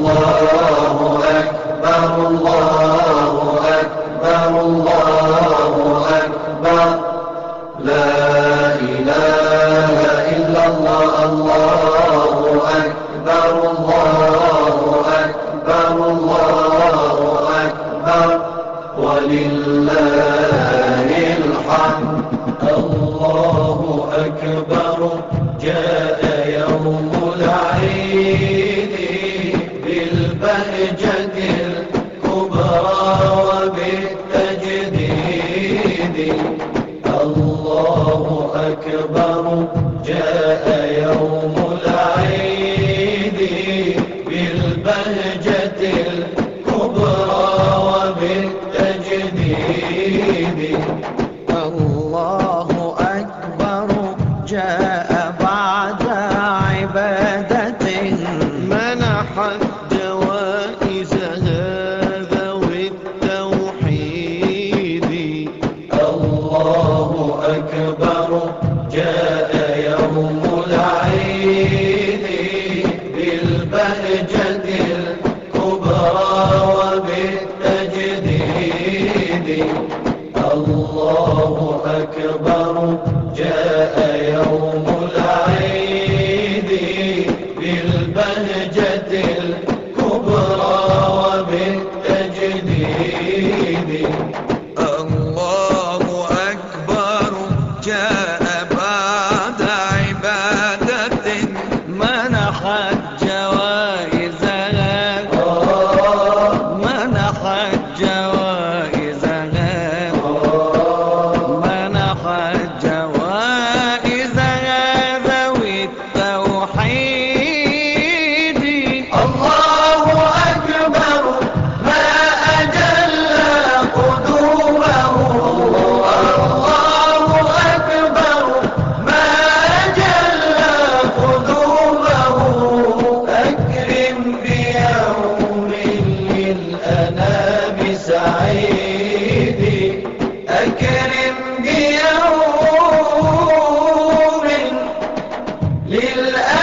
الله أكبر الله أكبر الله أكبر لا إله إلا الله الله أكبر الله أكبر الله أكبر ولله الحمد الله أكبر جاء يوم العيد بالبهجة الكبرى وبالتجديد الله أكبر جاء يوم العيد بالبهجة الكبرى وبالتجديد الله أكبر جاء بعد عبادة منحت جوائزها ذوي التوحيد الله أكبر جاء يوم العيد بالبهجة الكبرى وبالتجديد الله أكبر جاء يوم العيد بالبهجة الكبرى وبالتجديد الله أكبر جاء بعد عبادة منحت جوائزها منحت جوائزها منحت جوائزها ذوي التوحيد الله أكبر ما أجل قدومه الله أكبر ما أجل قدومه أكرم بيوم للأنام سعيد أكرم بيوم للأنام